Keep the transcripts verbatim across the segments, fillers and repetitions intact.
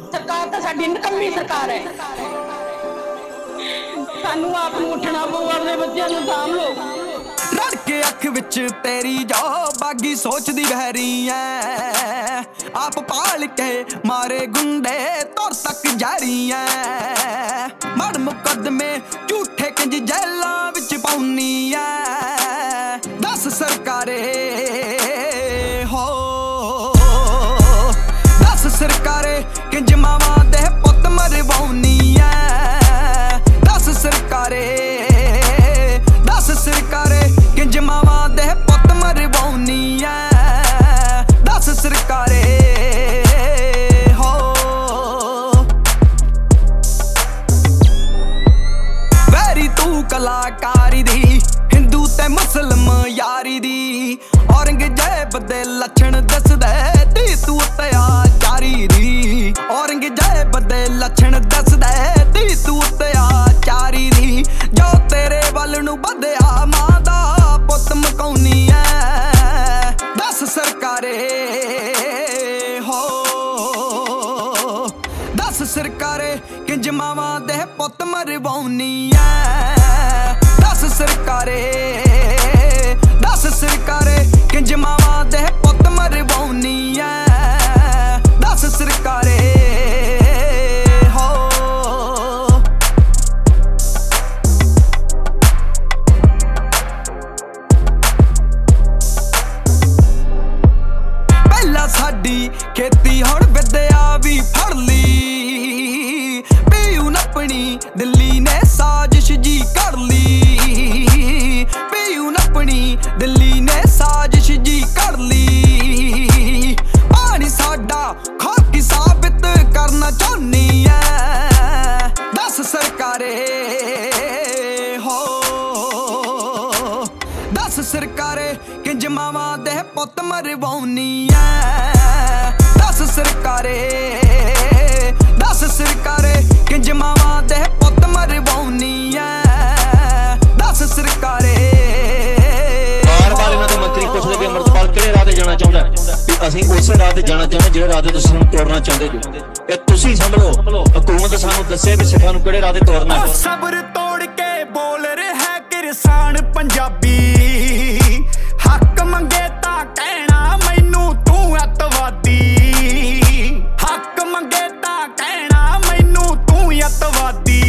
ਸਰਕਾਰ ਤਾਂ ਸਾਡੀ ਨਕੰਮੀ ਸਰਕਾਰ ਹੈ। ਸਾਨੂੰ ਆਪ ਨੂੰ ਉੱਠਣਾ ਪਊ, ਆਪਣੇ ਬੱਚਿਆਂ ਨੂੰ ਸਾਂਭ ਲਓ। ਰੜ ਕੇ ਅੱਖ ਵਿੱਚ ਤੇਰੀ ਜੋ ਬਾਗੀ ਸੋਚਦੀ ਬਹਿਰੀ ਐ, ਆਪ ਪਾਲ ਕੇ ਮਾਰੇ ਗੁੰਡੇ ਤੁਰ ਤੱਕ ਜਾਰੀ ਐ। ਮੜ ਮੁਕੱਦਮੇ ਝੂਠੇ ਕੰਜ ਜੇਲਾਂ ਵਿੱਚ ਪਾਉਣੀ ਐ। ਦੱਸ ਸਰਕਾਰੇ ਹੋ, ਦੱਸ ਸਰਕਾਰੇ ਕਿੰਜ ਮਾਵਾਂ ਦੇ ਪੁੱਤ ਮਰਵਾਉਣੀ ਐ। ਦੱਸ ਸਰਕਾਰੇ, ਦੱਸ ਸਰਕਾਰੇ ਕਿੰਜ ਮਾਵਾਂ ਦੇ ਪੁੱਤ ਮਰਵਾਉਣੀ ਐ। ਦੱਸ ਸਰਕਾਰੇ ਹੋ, ਵੈਰੀ ਤੂੰ ਕਲਾਕਾਰੀ ਦੀ, ਹਿੰਦੂ ਤੇ ਮੁਸਲਮ ਯਾਰੀ ਦੀ। ਔਰੰਗਜ਼ੇਬ ਦੇ ਲੱਛਣ ਦੱਸਦੇ ਤੀ ਤੂੰ ਅਤਿਆਚਾਰੀ ਦੀ। ਔਰੰਗਜ਼ੇਬ ਦੇ ਲੱਛਣ ਦੱਸਦੇ ਤੀ ਤੂੰ ਅਤਿਆਚਾਰੀ ਦੀ। ਜੋ ਤੇਰੇ ਵੱਲ ਨੂੰ ਵਧਿਆ ਮਾਂ ਦਾ ਪੁੱਤ ਮਕਾਉਣੀ ਐ। ਦੱਸ ਸਰਕਾਰੇ ਹੋ, ਦੱਸ ਸਰਕਾਰੇ ਕਿੰਜ ਮਾਵਾਂ ਦੇ ਪੁੱਤ ਮਰਵਾਉਣੀ ਐ। ਦੱਸ ਸਰਕਾਰੇ, ਦੱਸ ਸਰਕਾਰੇ ਕਿੰਜ ਮਾਵਾਂ ਦੇ ਪੁੱਤ ਮਰਵਾਉਣੀ ਐ। ਦੱਸ ਸਰਕਾਰੇ ਹੋ, ਪਹਿਲਾਂ ਸਾਡੀ ਖੇਤੀ ਹੁਣ ਵਿਦਿਆ ਵੀ ਫੜ ਲਈ। ਪੀਊ ਨੱਪਣੀ ਦਿੱਲੀ ਨੇ ਸਾਜ਼ਿਸ਼ ਜੀ ਕਰ ਲਈ। ਪੀਊ ਨੱਪਣੀ ਦਿੱਲੀ ਨੇ ਸਾਜ਼ਿਸ਼ ਜੀ ਕਰ ਲਈ। ਪਾਣੀ ਸਾਡਾ ਖਾਕੀ ਸਾਬਿਤ ਕਰਨਾ ਚਾਹੁੰਦੀ ਐ। ਦੱਸ ਸਰਕਾਰੇ ਹੋ, ਦੱਸ ਸਰਕਾਰੇ ਕਿੰਜ ਮਾਵਾਂ ਦੇ ਪੁੱਤ ਮਰਵਾਉਣੀ ਐ। ਦੱਸ ਸਰਕਾਰੇ, ਦੱਸ ਸਰਕਾਰੇ ਕਿੰਜ ਮਾਵਾਂ ਦੇ ਪੁੱਤ ਮਰਵਾਉਣੀ ਐ। ਦੱਸ ਸਰਕਾਰੇ ਬਾਰ-ਬਾਰ ਇਹਨਾਂ ਦੇ ਮੰਤਰੀ ਪੁੱਛਦੇ ਕਿ ਅੰਮ੍ਰਿਤਪਾਲ ਕਿਹੜੇ ਰਾਹ ਤੇ ਜਾਣਾ ਚਾਹੁੰਦਾ ਵੀ ਅਸੀਂ ਉਸੇ ਰਾਹ ਤੇ ਜਾਣਾ ਚਾਹੁੰਦੇ ਜਿਹੜੇ ਰਾਹ ਤੇ ਤੁਸੀਂ ਸਾਨੂੰ ਤੋਰਨਾ ਚਾਹੁੰਦੇ ਜੋ। ਇਹ ਤੁਸੀਂ ਸੰਭਲੋ, ਹਕੂਮਤ ਸਾਨੂੰ ਦੱਸੇ ਵੀ ਸਿੱਖਾਂ ਨੂੰ ਕਿਹੜੇ ਰਾਹ ਤੇ ਤੋਰਨਾ। ਸਬਰ ਤੋੜ ਕੇ ਬੋਲ ਰਿਹਾ ਕਿਰਸਾਨ ਪੰਜਾਬੀ। ਹੱਕ ਮੰਗੇ ਤਾਂ ਕਹਿਣਾ ਮੈਨੂੰ ਤੂੰ ਅੱਤਵਾਦੀ। ਹੱਕ ਮੰਗੇ ਤਾਂ ਕਹਿਣਾ ਮੈਨੂੰ ਤੂੰ ਅੱਤਵਾਦੀ।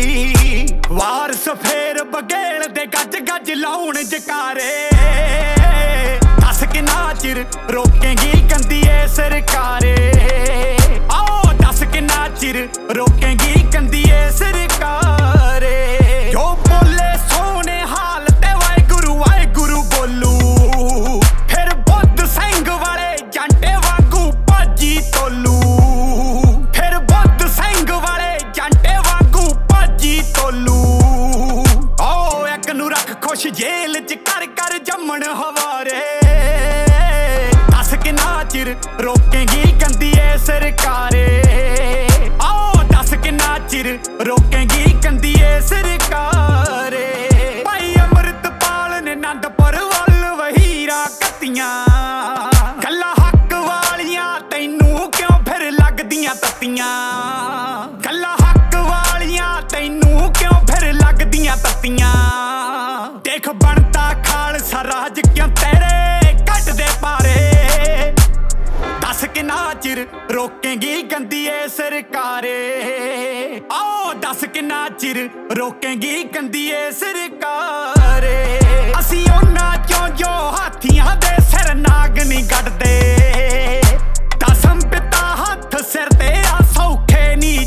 ਵਾਰਸ ਫੇਰ ਬਗੇਲ ਦੇ ਗੱਜ ਗੱਜ ਲਾਉਣ ਜਕਾਰੇ। ਦੱਸ ਕਿੰਨਾ ਚਿਰ ਰੋਕੇਂਗੀ ਗੰਦੀ ਏ ਸਰਕਾਰੇ। ਆਓ ਦੱਸ ਕਿੰਨਾ ਚਿਰ ਰੋਕੇਂਗੀ ਗੰਦੀ ਏ ਸਰਕਾਰੇ। ਜੋ ਬੋਲੇ ਸੋਹਣੇ ਹਾਲ ਤੇ ਵਾਹਿਗੁਰੂ ਵਾਹਿਗੁਰੂ ਬੋਲੂ। ਫਿਰ ਬੁੱਧ ਸਿੰਘ ਵਾਲੇ ਜਾਂਟੇ ਵਾਂਗੂ ਭਾਜੀ ਤੋਲੂ। ਫਿਰ ਬੁੱਧ ਸਿੰਘ ਵਾਲੇ ਜਾਂਟੇ ਵਾਂਗੂ ਭਾਜੀ ਤੋਲੂ। ਓ ਇੱਕ ਨੂੰ ਰੱਖ ਖੁਸ਼ ਜੇਲ੍ਹ ਚ ਕਰ ਕਰ ਜੰਮਣ ਹਵਾਰੇ। ਦੱਸ ਕਿੰਨਾ ਚਿਰ ਰੋਕੇਂਗੀ ਗੰਦੀ ਏ ਸਰਕਾਰੇ। ਆਓ ਦੱਸ ਕਿੰਨਾ ਚਿਰ ਰੋਕੇਂਗੀ ਗੰਦੀ ਏ ਸਰਕਾਰੇ। ਭਾਈ ਅੰਮ੍ਰਿਤਪਾਲ ਨੇ ਆਨੰਦਪੁਰ ਵੱਲ ਵਹੀਰਾਂ ਕੱਤੀਆਂ। ਗੱਲਾਂ ਹੱਕ ਵਾਲੀਆਂ ਤੈਨੂੰ ਕਿਉਂ ਫਿਰ ਲੱਗਦੀਆਂ ਤੱਤੀਆਂ। ਗੱਲਾਂ ਹੱਕ ਵਾਲੀਆਂ ਤੈਨੂੰ ਕਿਉਂ ਫਿਰ ਲੱਗਦੀਆਂ ਤੱਤੀਆਂ। ਦੇਖ ਬਣਦਾ ਖਾਲਸਾ ਰਾਜ ਕਿਉਂ ਤੇਰੇ ਕੱਢਦੇ ਪਾਰੇ। ਦੱਸ ਕਿੰਨਾ ਚਿਰ ਰੋਕੇਂਗੀ ਗੰਦੀ ਏ ਸਰਕਾਰੇ। ਆਓ ਦੱਸ ਕਿੰਨਾ ਚਿਰ ਰੋਕੇਂਗੀ ਗੰਦੀ ਏ ਸਰਕਾਰੇ। ਅਸੀਂ ਉਹਨਾਂ ਚੋਂ ਜੋ ਹਾਥੀਆਂ ਦੇ ਸਿਰ ਨਾਗ ਨਹੀਂ ਕੱਢਦੇ। ਦਸਮ ਪਿਤਾ ਹੱਥ ਸਿਰ ਤੇ ਆ ਸੌਖੇ ਨਹੀਂ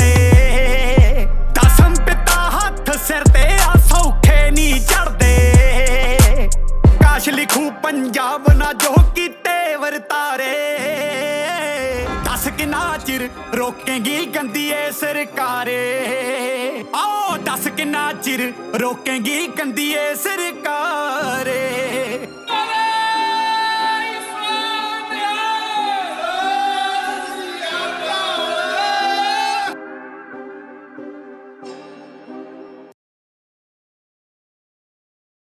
ਚੜਦੇ। ਦਸਮ ਪਿਤਾ ਹੱਥ ਸਿਰ ਤੇ ਆ ਸੌਖੇ ਨਹੀਂ ਚੜਦੇ। ਕਾਸ਼ ਲਿਖੂ ਪੰਜਾਬ ਨਾ ਜੋ ਕੀਤੇ ਵਰਤਾਰੇ। ਦੱਸ ਕਿੰਨਾ ਚਿਰ ਰੋਕੇਂਗੀ ਗੰਦੀ ਏ ਸਰਕਾਰੇ। ਆਓ ਦੱਸ ਕਿੰਨਾ ਚਿਰ ਰੋਕੇਂਗੀ ਗੰਦੀ ਏ ਸਰਕਾਰੇ।